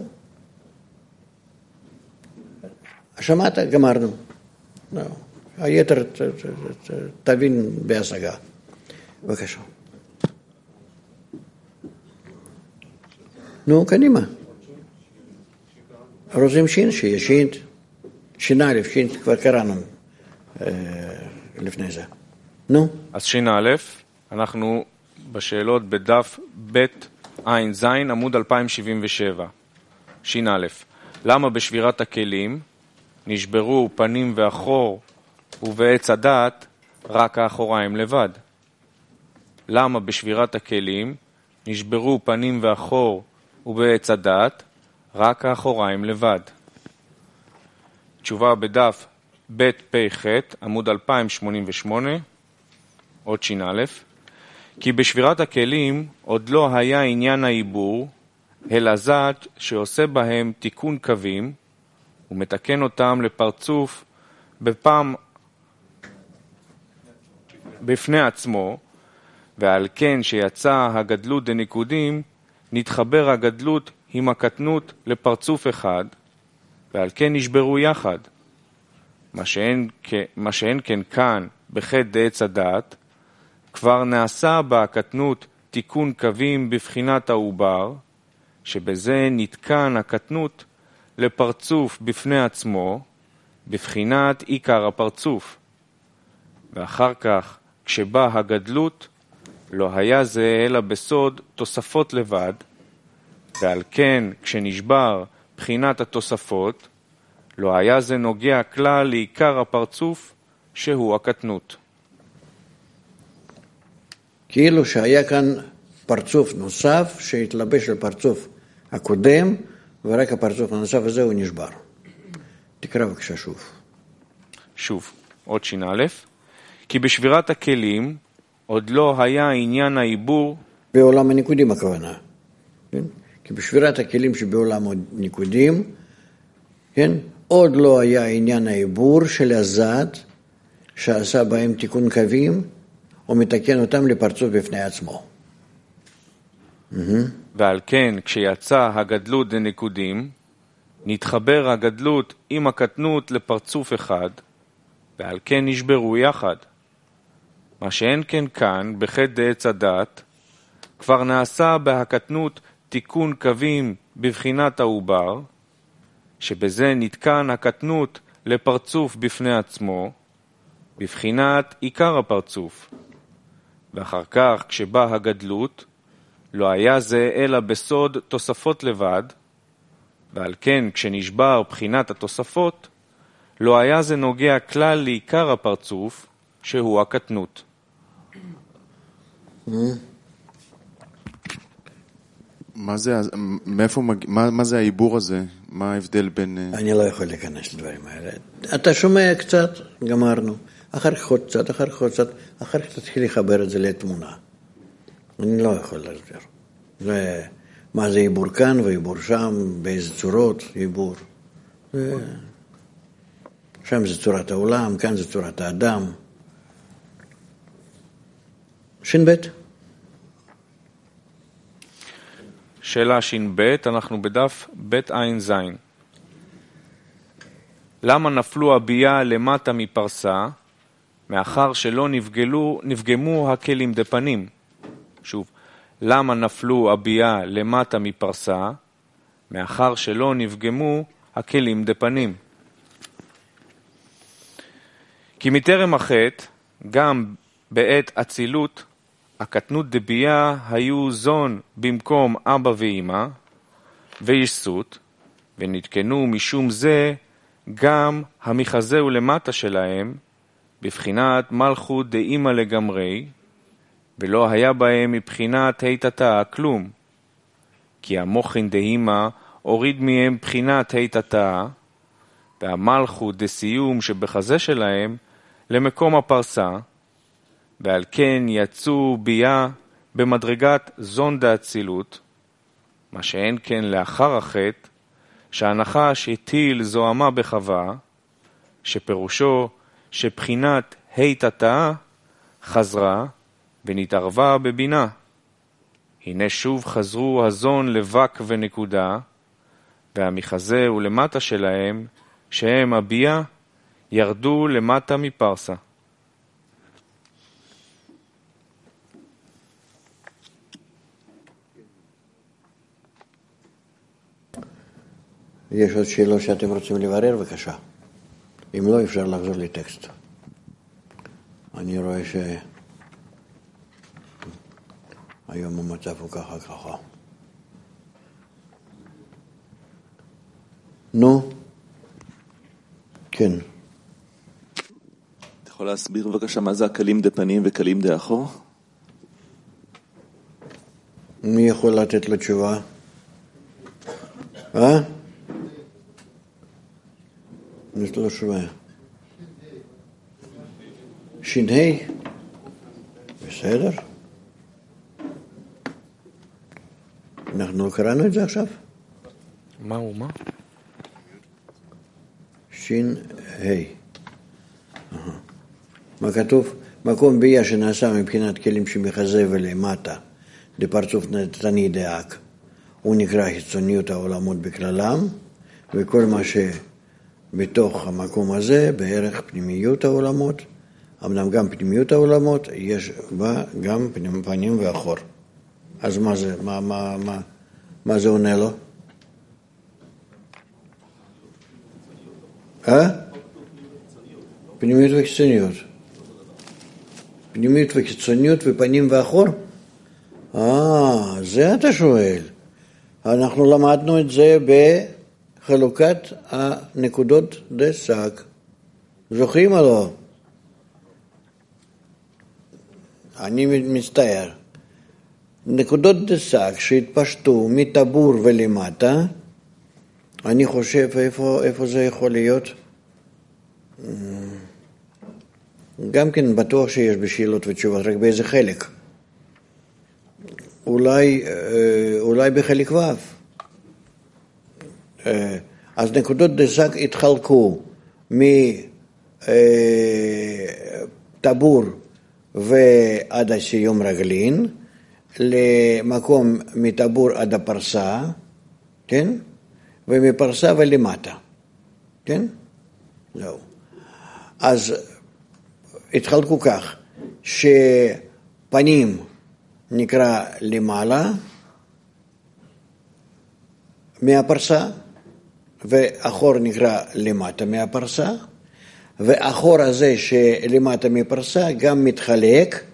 שמעת? גמרנו. היתר תבין בהשגה. בבקשה. נו, קדימה. רוצים שין, שיהיה שין. שין א', שין כבר קראנו לפני זה. נו. אז שין א', אנחנו בשאלות בדף ב' עין זין עמוד 2077. שין א', למה בשבירת הכלים נשברו פנים ואחור ובעץ הדעת רק האחוריים לבד? למה בשבירת הכלים נשברו פנים ואחור ובעץ הדעת רק האחוריים לבד? תשובה בדף ב' פ"ח עמוד 2088 עוד שין א', כי בשבירת הכלים עוד לא היה עניין העיבור, אלא זת שעושה בהם תיקון קווים ומתקן אותם לפרצוף בפעם בפני עצמו, ועל כן שיצא הגדלות דניקודים, נתחבר הגדלות עם הקטנות לפרצוף אחד, ועל כן נשברו יחד. מה שאין כן כאן בחטא דעץ הדעת, כבר נעשה בהקטנות תיקון קווים בבחינת העובר, שבזה נתקן הקטנות לפרצוף בפני עצמו, בבחינת עיקר הפרצוף. ואחר כך, כשבא הגדלות, לא היה זה אלא בסוד תוספות לבד, ועל כן כשנשבר בחינת התוספות, לא היה זה נוגע כלל לעיקר הפרצוף שהוא הקטנות. כאילו שהיה כאן פרצוף נוסף שהתלבש על פרצוף הקודם, ורק הפרצוף הנוסף הזה הוא נשבר. תקרא בבקשה שוב. שוב, עוד שין א', כי בשבירת הכלים עוד לא היה עניין העיבור בעולם הניקודים הכוונה. כן? כי בשבירת הכלים שבעולם הניקודים, כן? עוד לא היה עניין העיבור של הזת שעשה בהם תיקון קווים או מתקן אותם לפרצוף בפני עצמו. ועל כן כשיצא הגדלות דניקודים, נתחבר הגדלות עם הקטנות לפרצוף אחד, ועל כן נשברו יחד. מה שאין כן כאן בחטא דעץ הדעת, כבר נעשה בהקטנות תיקון קווים בבחינת העובר, שבזה נתקן הקטנות לפרצוף בפני עצמו, בבחינת עיקר הפרצוף. ואחר כך כשבא הגדלות, לא היה זה אלא בסוד תוספות לבד, ועל כן כשנשבר בחינת התוספות, לא היה זה נוגע כלל לעיקר הפרצוף, שהוא הקטנות. מה זה העיבור הזה? מה ההבדל בין... אני לא יכול להיכנס לדברים האלה. אתה שומע קצת, גמרנו. אחר כך עוד קצת, אחר כך עוד קצת, אחר כך תתחיל לחבר את זה לתמונה. אני לא יכול להסביר. מה זה עיבור כאן ועיבור שם, באיזה צורות עיבור. שם זה צורת העולם, כאן זה צורת האדם. שין בית. שאלה שין בית, אנחנו בדף בית עין זין. למה נפלו הביאה למטה מפרסה, מאחר שלא נפגמו הכלים דפנים? שוב, למה נפלו הביאה למטה מפרסה, מאחר שלא נפגמו הכלים דפנים? כי מטרם החטא, גם בעת אצילות, הקטנות דבייה היו זון במקום אבא ואמא, וישסות, ונתקנו משום זה גם המחזהו למטה שלהם, בבחינת מלכות דאמא לגמרי, ולא היה בהם מבחינת היתתה כלום. כי המוחין דאמא הוריד מהם בחינת היתתה, והמלכות דסיום שבחזה שלהם למקום הפרסה, ועל כן יצאו ביה במדרגת זון דאצילות, מה שאין כן לאחר החטא, שהנחש הטיל זוהמה בחווה, שפירושו שבחינת היתתה חזרה ונתערבה בבינה. הנה שוב חזרו הזון לבק ונקודה, והמחזה ולמטה שלהם, שהם הבייה, ירדו למטה מפרסה. יש עוד שאלות שאתם רוצים לברר, בבקשה. אם לא, אפשר לחזור לטקסט. אני רואה שהיום המצב הוא ככה. נו? כן. אתה יכול להסביר בבקשה מה זה הכלים דפנים וכלים דאחור? מי יכול לתת לו תשובה? אני לא שומע. שין-הי? בסדר? אנחנו קראנו את זה עכשיו? מה הוא מה? שין היי. מה כתוב? מקום ביה שנעשה מבחינת כלים שמחזה ולמטה, לפרצוף נתני דאק, הוא נקרא חיצוניות העולמות בכללם, וכל מה שבתוך המקום הזה, בערך פנימיות העולמות, אמנם גם פנימיות העולמות, יש בה גם פנים ואחור. אז מה זה, מה זה עונה לו? פנימיות וחיצוניות. פנימיות וחיצוניות ופנים ואחור? זה אתה שואל. אנחנו למדנו את זה בחלוקת הנקודות דסק. זוכרים או לא? אני מצטער. נקודות דסק שהתפשטו מטבור ולמטה, אני חושב איפה זה יכול להיות? גם כן בטוח שיש בשאלות ותשובות, רק באיזה חלק. אולי בחלק ו'. אז נקודות דסק התחלקו מטבור ועד הסיום רגלין, למקום מטבור עד הפרסה, כן? ומפרסה ולמטה, כן? זהו. אז התחלקו כך, שפנים נקרא למעלה מהפרסה, ואחור נקרא למטה מהפרסה, ואחור הזה שלמטה מפרסה גם מתחלק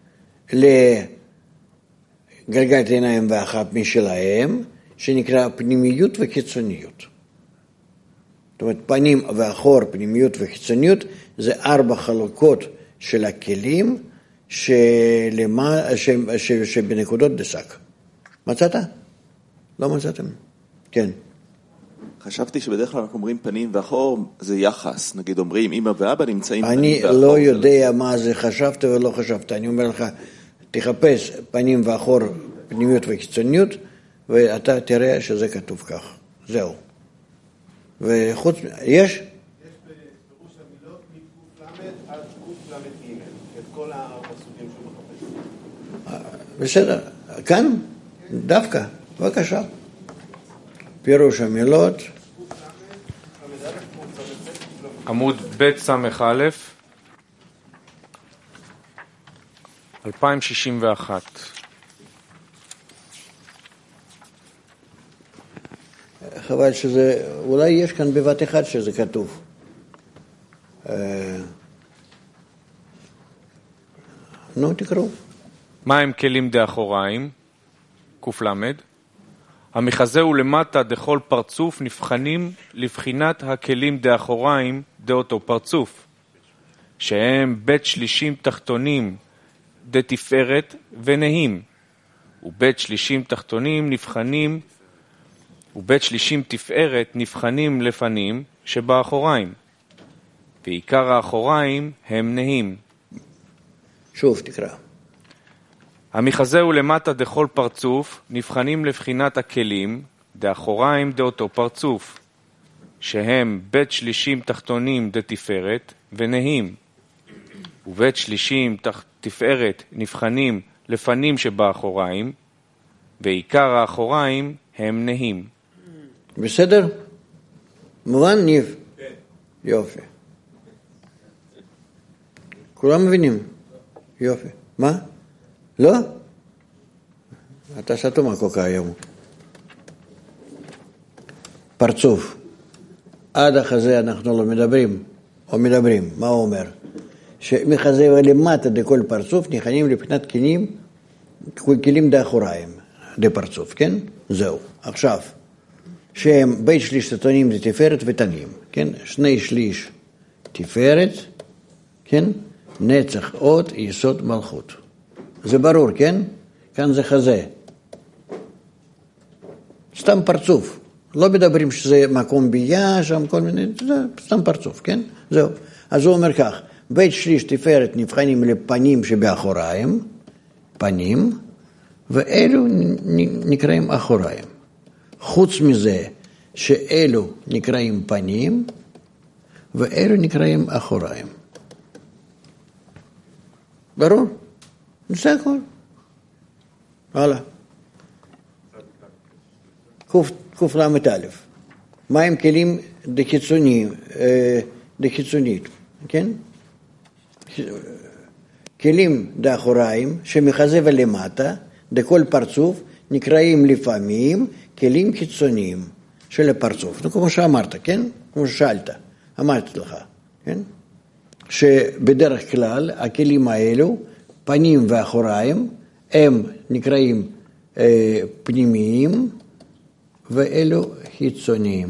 לגלגלת עיניים ואחת משלהם, שנקרא פנימיות וחיצוניות. זאת אומרת, פנים ואחור, פנימיות וחיצוניות, זה 4 חלוקות של הכלים שבנקודות דסק. מצאת? לא מצאתם? כן. חשבתי שבדרך כלל אנחנו אומרים פנים ואחור, זה יחס. נגיד אומרים, אמא ואבא נמצאים פנים ואחור. אני לא יודע מה זה חשבת ולא חשבת. אני אומר לך, תחפש פנים ואחור, פנימיות וחיצוניות, ואתה תראה שזה כתוב כך. זהו. וחוץ, יש? יש בפירוש המילות מקוף למד עד קוף למד ג' את כל הפסוקים שהוא מחפש. בסדר. כאן? דווקא. בבקשה. פירוש המילות. עמוד ב' סמ"א 2061. חבל שזה, אולי יש כאן בבת אחד שזה כתוב. נו, תקראו. מה הם כלים דאחוריים? ק"ל. המחזה הוא למטה דכל פרצוף נבחנים לבחינת הכלים דאחוריים דאותו פרצוף, שהם בית שלישים תחתונים דתפארת ונהים, ובית שלישים תחתונים נבחנים, ובית שלישים תפארת נבחנים לפנים שבאחוריים, ועיקר האחוריים הם נהים. שוב תקרא. המחזה הוא למטה דכל פרצוף נבחנים לבחינת הכלים דאחוריים דאותו פרצוף, שהם בית שלישים תחתונים דתפארת ונהים, ובית שלישים תפארת נבחנים לפנים שבאחוריים, ועיקר האחוריים הם נהים. בסדר? מובן ניב? כן. יופי. כולם מבינים? יופי. מה? לא? אתה שתו מהקוקה היום. פרצוף. עד החזה אנחנו לא מדברים, או מדברים. מה הוא אומר? שמחזה ולמטה דכל פרצוף נכנים לבחינת כלים דאחוריים דפרצוף, כן? זהו. עכשיו, שהם בית שליש תחתונים זה תפארת ותנים, כן? 2/3 תפארת, כן? נצח אות יסוד מלכות. זה ברור, כן? כאן זה חזה. סתם פרצוף. לא מדברים שזה מקום ביה, שם כל מיני, זה סתם פרצוף, כן? זהו. אז הוא אומר כך, בית שליש תפארת נבחנים לפנים שבאחוריים, פנים, ואלו נקראים אחוריים. חוץ מזה שאלו נקראים פנים, ואלו נקראים אחוריים. ברור? זה הכל. הלאה. קוף למד א', מה הם כלים דחיצונית, כן? כלים דאחוריים שמחזה ולמטה, דכל פרצוף, נקראים לפעמים כלים חיצוניים של הפרצוף. כמו שאמרת, כן? כמו ששאלת, אמרתי לך, כן? שבדרך כלל הכלים האלו, פנים ואחוריים, הם נקראים פנימיים, ואלו חיצוניים.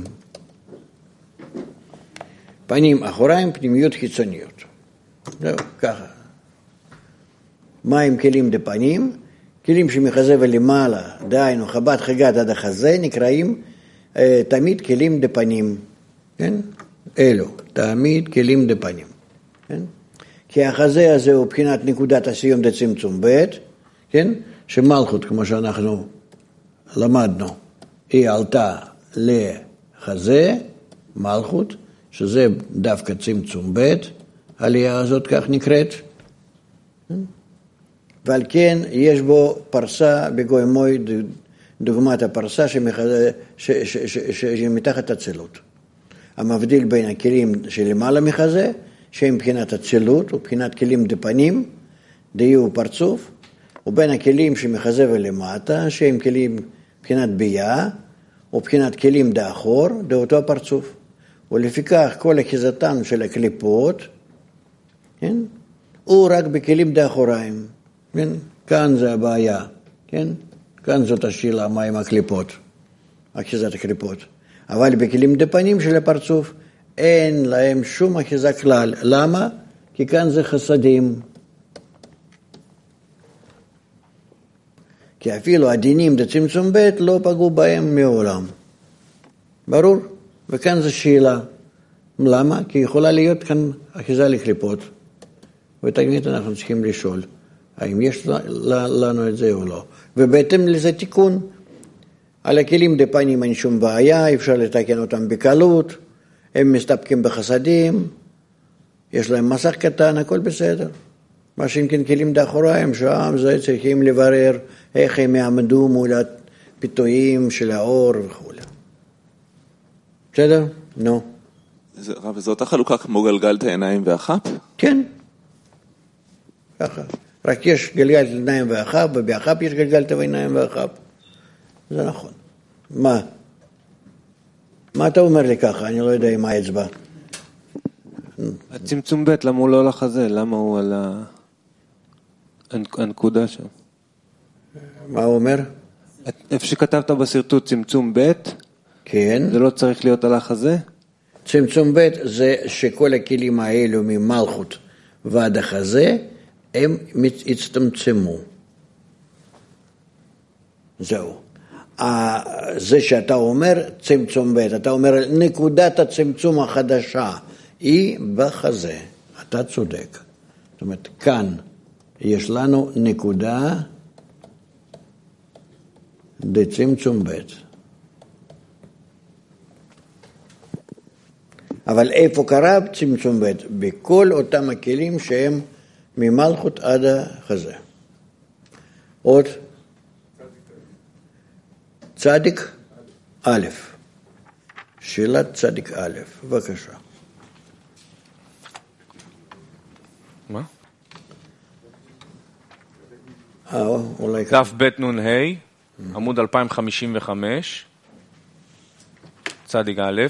פנים אחוריים, פנימיות חיצוניות. זהו, ככה. מה הם כלים דפנים? כלים שמחזה ולמעלה, דהיינו חבת חגת עד החזה, נקראים תמיד כלים דפנים. כן? אלו, תמיד כלים דפנים. כן? כי החזה הזה הוא בחינת נקודת הסיום דצמצום ב', כן? שמלכות, כמו שאנחנו למדנו, היא עלתה לחזה, מלכות, שזה דווקא צמצום ב', העלייה הזאת כך נקראת. ועל כן יש בו פרסה בגוי מוי, דוגמת הפרסה שמתחת הצילות. המבדיל בין הכלים שלמעלה מחזה, שהם מבחינת הצילות, ובחינת כלים דפנים, דיו פרצוף, ובין הכלים שמחזה ולמטה, שהם כלים מבחינת בייה, ובחינת כלים דאחור, דאותו הפרצוף. ולפיכך כל אחיזתן של הקליפות, כן? הוא רק בכלים דאחוריים. כן? כאן זה הבעיה, כן? כאן זאת השאלה, מה עם הקליפות, אחיזת הקליפות. אבל בכלים דפנים של הפרצוף, אין להם שום אחיזה כלל. למה? כי כאן זה חסדים. כי אפילו הדינים דצמצום ב' לא פגעו בהם מעולם. ברור? וכאן זה שאלה. למה? כי יכולה להיות כאן אחיזה לקליפות. ותמיד אנחנו צריכים לשאול, האם יש לנו את זה או לא. ובהתאם לזה תיקון. על הכלים דפנים אין שום בעיה, אפשר לתקן אותם בקלות, הם מסתפקים בחסדים, יש להם מסך קטן, הכל בסדר. מה שאם כן כלים דאחוריים, שם זה צריכים לברר איך הם יעמדו מול הפיתויים של האור וכו'. בסדר? נו. רב, זו אותה חלוקה כמו גלגל את העיניים והחפ? כן. ככה. רק יש גלגל את העיניים והחפ, ובהחפ יש גלגל את העיניים והחפ. זה נכון. מה? מה אתה אומר לי ככה? אני לא יודע עם האצבע. הצמצום ב' למה הוא לא הולך הזה? למה הוא על הנקודה שם? מה הוא אומר? איפה שכתבת בסרטוט צמצום ב', כן. זה לא צריך להיות על החזה? צמצום ב' זה שכל הכלים האלו ממלכות ועד החזה, הם הצטמצמו. זהו. זה שאתה אומר צמצום ב', אתה אומר נקודת הצמצום החדשה, היא בחזה. אתה צודק. זאת אומרת, כאן יש לנו נקודה דצמצום ב'. אבל איפה קרה צמצום ב'? בכל אותם הכלים שהם ממלכות עד החזה. עוד? צדיק א', שאלת צדיק א', בבקשה. מה? אולי דף ב' נ' ה', עמוד 2055, צדיק א',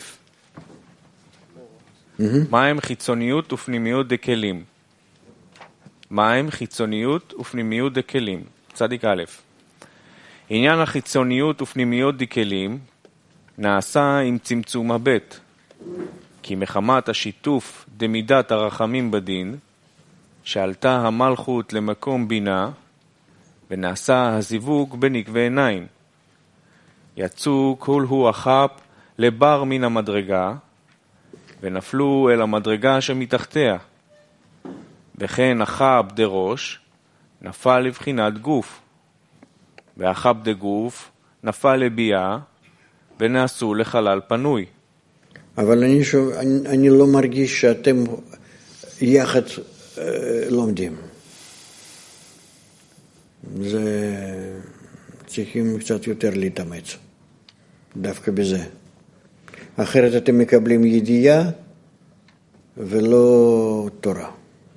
מהם חיצוניות ופנימיות דקלים? מהם חיצוניות ופנימיות דקלים? צדיק א', עניין החיצוניות ופנימיות דקלים נעשה עם צמצום הבית, כי מחמת השיתוף דמידת הרחמים בדין, שעלתה המלכות למקום בינה, ונעשה הזיווג בנקבי עיניים. יצאו כל הוא החפ לבר מן המדרגה, ונפלו אל המדרגה שמתחתיה. וכן החפ דראש נפל לבחינת גוף. והחב דגוף נפל לביאה ונעשו לחלל פנוי. אבל אני לא מרגיש שאתם יחד לומדים. צריכים קצת יותר להתאמץ, דווקא בזה. אחרת אתם מקבלים ידיעה ולא תורה.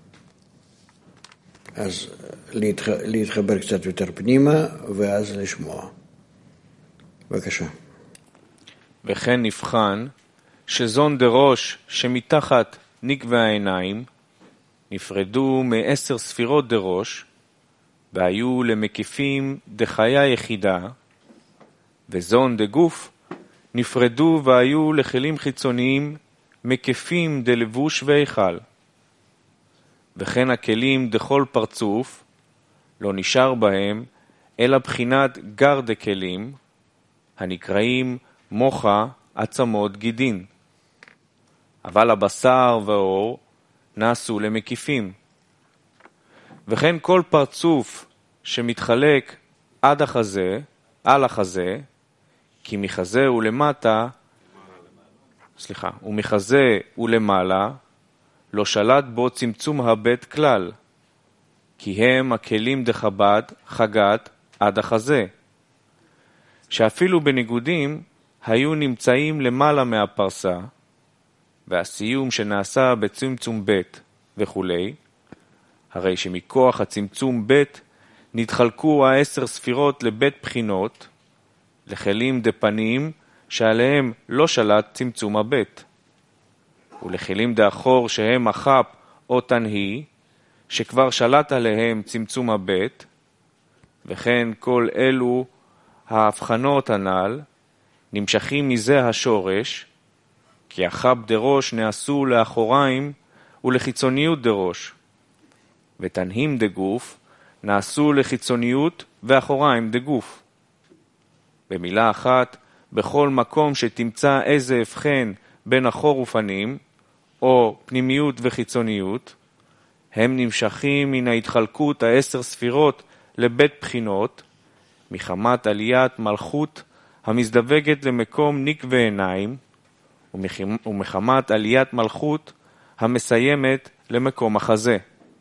אז להתחבר קצת יותר פנימה ואז לשמוע. בבקשה. וכן נבחן שזון דראש שמתחת נקבי העיניים נפרדו מ10 ספירות דראש והיו למקיפים דחיה יחידה, וזון דגוף נפרדו והיו לכלים חיצוניים מקיפים דלבוש והיכל. וכן הכלים דכל פרצוף לא נשאר בהם אלא בחינת גר דכלים הנקראים מוחה עצמות גידין. אבל הבשר והאור נעשו למקיפים. וכן כל פרצוף שמתחלק עד החזה, על החזה, כי מחזה ולמטה, ומחזה ולמעלה, לא שלט בו צמצום הבית כלל, כי הם הכלים דחב"ד חגת עד החזה, שאפילו בניגודים היו נמצאים למעלה מהפרסה, והסיום שנעשה בצמצום בית וכו', הרי שמכוח הצמצום בית נתחלקו 10 ספירות לבית בחינות, לכלים דפנים שעליהם לא שלט צמצום הבית, ולכלים דאחור שהם החפ או תנהי, שכבר שלט עליהם צמצום הבית, וכן כל אלו ההבחנות הנ"ל נמשכים מזה השורש, כי החפ דראש נעשו לאחוריים ולחיצוניות דראש, ותנהים דגוף נעשו לחיצוניות ואחוריים דגוף. במילה אחת, בכל מקום שתמצא איזה הבחן בין אחור ופנים, או פנימיות וחיצוניות, הם נמשכים מן ההתחלקות 10 ספירות לבית בחינות, מחמת עליית מלכות המזדווגת למקום נקבי עיניים, ומחמת עליית מלכות המסיימת למקום החזה.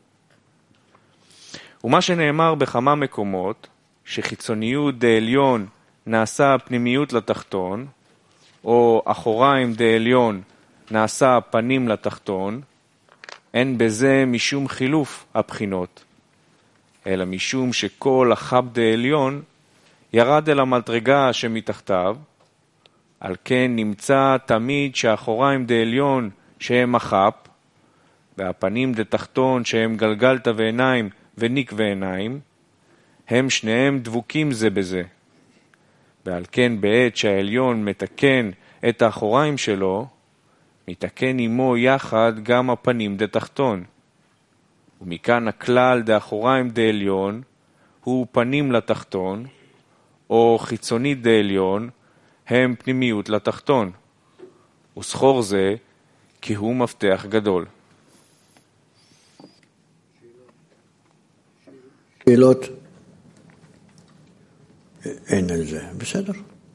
ומה שנאמר בכמה מקומות, שחיצוניות דעליון נעשה פנימיות לתחתון, או אחוריים דעליון נעשה פנים לתחתון, אין בזה משום חילוף הבחינות, אלא משום שכל החפ דעליון ירד אל המדרגה שמתחתיו, על כן נמצא תמיד שהאחוריים דעליון שהם החפ, והפנים דתחתון שהם גלגלת ועיניים ונקבי עיניים, הם שניהם דבוקים זה בזה. ועל כן בעת שהעליון מתקן את האחוריים שלו, מתקן עמו יחד גם הפנים דתחתון. ומכאן הכלל דאחוריים דעליון הוא פנים לתחתון, או חיצונית דעליון הם פנימיות לתחתון. וסחור זה כי הוא מפתח גדול. שאלות? אין על זה, בסדר.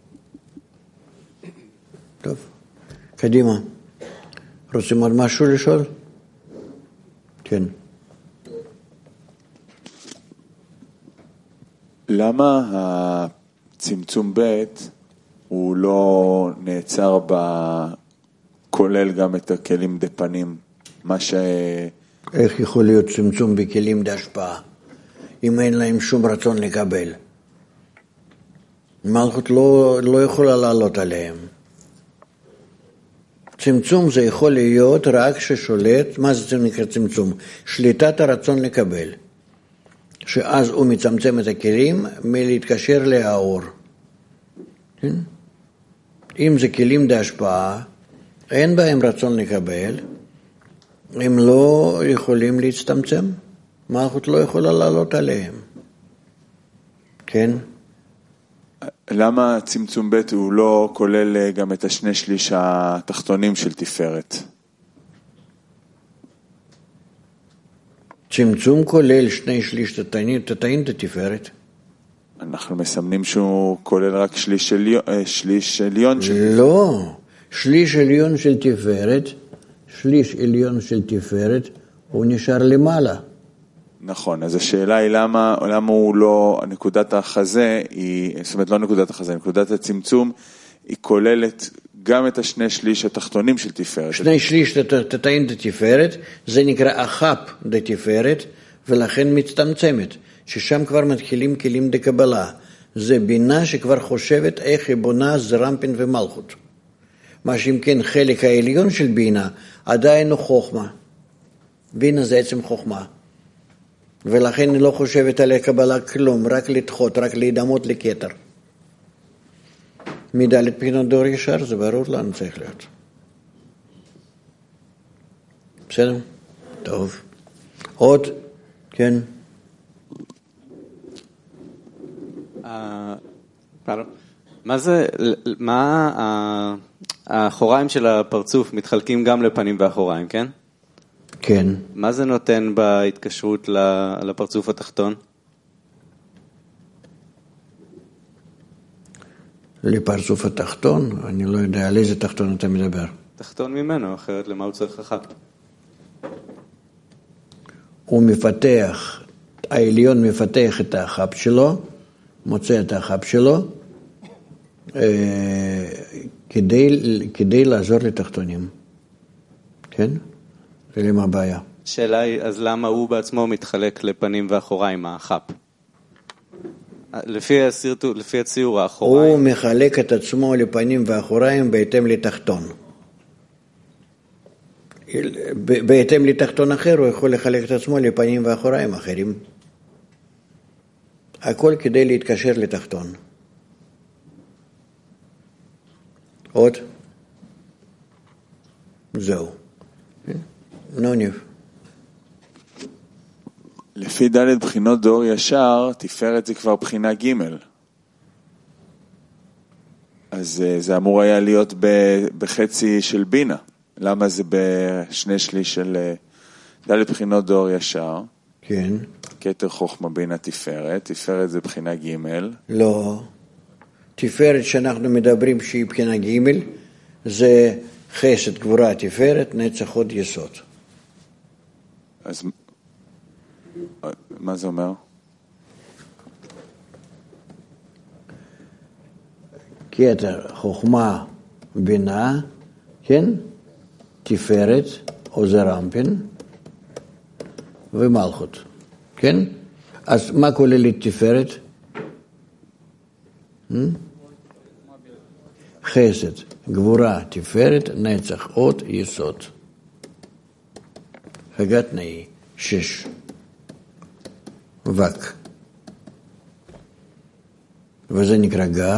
טוב, קדימה. רוצים עוד משהו לשאול? כן. למה הצמצום בית הוא לא נעצר כולל גם את הכלים דפנים? איך יכול להיות צמצום בכלים דהשפעה, אם אין להם שום רצון לקבל? מלכות לא יכולה לעלות עליהם. צמצום זה יכול להיות רק ששולט, מה זה נקרא צמצום? שליטת הרצון לקבל. שאז הוא מצמצם את הכלים מלהתקשר לאור. כן? אם זה כלים דהשפעה, אין בהם רצון לקבל, הם לא יכולים להצטמצם. מלכות לא יכולה לעלות עליהם. כן? למה צמצום בית הוא לא כולל גם את 2/3 התחתונים של תפארת? צמצום כולל 2/3 תתאים את התפארת. אנחנו מסמנים שהוא כולל רק שליש עליון של... לא, שליש עליון של תפארת, שליש עליון של תפארת, הוא נשאר למעלה. נכון, אז השאלה היא למה הוא לא, נקודת החזה, זאת אומרת לא נקודת החזה, נקודת הצמצום, היא כוללת גם את השני שליש התחתונים של תפארת. שני שליש תתאים לתפארת, זה נקרא החפ לתפארת, ולכן מצטמצמת, ששם כבר מתחילים כלים דקבלה. זה בינה שכבר חושבת איך היא בונה זרמפין ומלכות. מה שאם כן חלק העליון של בינה עדיין הוא חוכמה. בינה זה עצם חוכמה. ולכן היא לא חושבת על הקבלה כלום, רק לדחות, רק להידמות לכתר. מדלת בחינות דור ישר, זה ברור לנו צריך להיות. בסדר? טוב. עוד? כן. מה האחוריים של הפרצוף מתחלקים גם לפנים ואחוריים, כן? כן. מה זה נותן בהתקשרות לפרצוף התחתון? לפרצוף התחתון? אני לא יודע על איזה תחתון אתה מדבר. תחתון ממנו, אחרת למה הוא צריך החפ? הוא מפתח, העליון מפתח את החפ שלו, מוצא את החפ שלו, כדי לעזור לתחתונים. כן? ולמה הבעיה? שאלה היא, אז למה הוא בעצמו מתחלק לפנים ואחוריים, החפ? לפי הציור האחוריים. הוא מחלק את עצמו לפנים ואחוריים בהתאם לתחתון. בהתאם לתחתון אחר הוא יכול לחלק את עצמו לפנים ואחוריים אחרים. הכל כדי להתקשר לתחתון. עוד? זהו. נוניב. לפי ד' בחינות דור ישר, תפארת זה כבר בחינה ג'. אז זה אמור היה להיות בחצי של בינה. למה זה בשני שליש של ד' בחינות דור ישר? כן. כתר חוכמה בינה תפארת. תפארת זה בחינה ג'. לא. תפארת שאנחנו מדברים שהיא בחינה ג' זה חסד, גבורה, תפארת, נצח, הוד, יסוד. אז מה זה אומר? כתר, חוכמה, בינה, כן? תפארת, או זרמפין, ומלכות, כן? אז מה כוללת תפארת? חסד, גבורה, תפארת, נצח, הוד, יסוד. הגת נאי, 6. וק. וזה נקרא גר.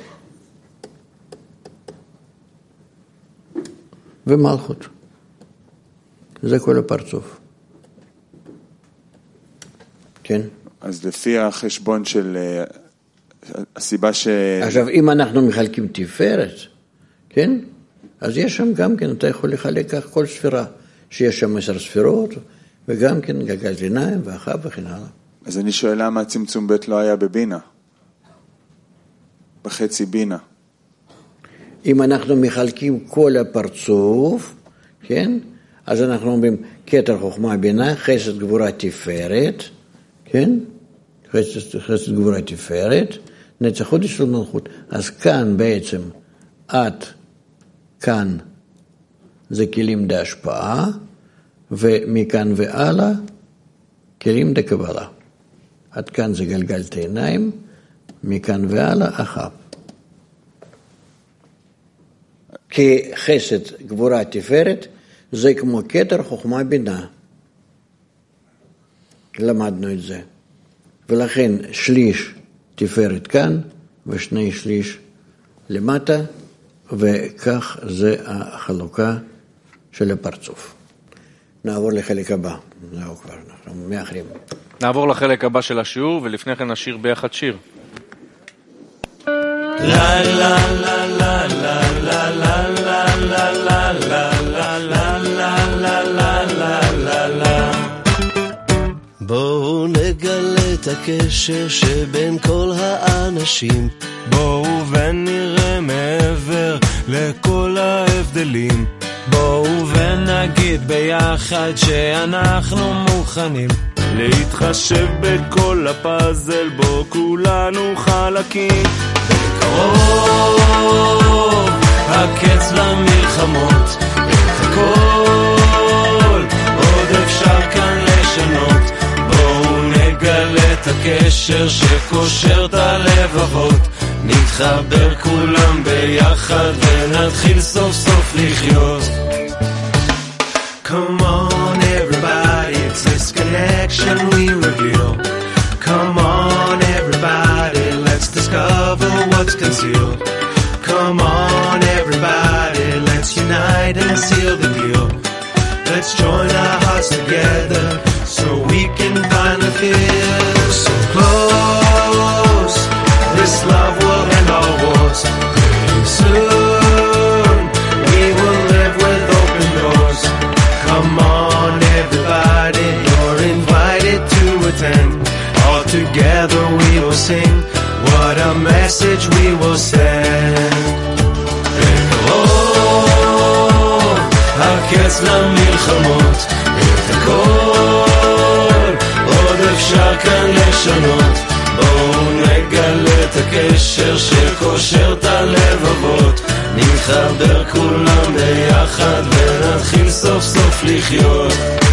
ומלכות. זה כל הפרצוף. כן? אז לפי החשבון של הסיבה עכשיו, אם אנחנו מחלקים תפארת, כן? אז יש שם גם כן, אתה יכול לחלק כך כל ספירה, שיש שם 10 ספירות, וגם כן גלגל עיניים ואחר וכן הלאה. אז אני שואל למה הצמצום ב' לא היה בבינה? בחצי בינה. אם אנחנו מחלקים כל הפרצוף, כן? אז אנחנו אומרים כתר חוכמה בינה, חסד גבורה תפארת, כן? חסד גבורה תפארת, נצח הוד יסוד מלכות. אז כאן בעצם, עד כאן זה כלים להשפעה, ומכאן והלאה כלים לקבלה. עד כאן זה גלגלת עיניים, מכאן והלאה החפ. כי חסד גבורה תפארת זה כמו כתר חוכמה בינה. למדנו את זה. ולכן שליש תפארת כאן ושני שליש למטה, וכך זה החלוקה של הפרצוף. נעבור לחלק הבא. זהו כבר, אנחנו מאחרים. נעבור לחלק הבא של השיעור, ולפני כן נשיר ביחד שיר. בואו נגלה את הקשר שבין כל האנשים. בואו ונראה מעבר לכל ההבדלים. בואו ונגיד ביחד שאנחנו מוכנים להתחשב בכל הפאזל בו כולנו חלקים. בקרוב הקץ למלחמות, את הכל עוד אפשר כאן לשנות. בואו נגלה את הקשר שקושר את הלבבות, נתחבר כולם ביחד ונתחיל סוף סוף לחיות. Come on everybody, it's this connection we reveal. Come on everybody, let's discover what's concealed. Come on everybody, let's unite and seal the deal. Let's join our hearts together so we can finally feel so close. This love will end all wars. Pretty soon we will live with open doors. Come on everybody, you're invited to attend. All together we will sing, what a message we will send. בקרוב הקץ למלחמות, את הכל עוד אפשר כאן לשנות. בואו נגלה את הקשר שקושר את הלבבות, נתחבר כולם ביחד ונתחיל סוף סוף לחיות.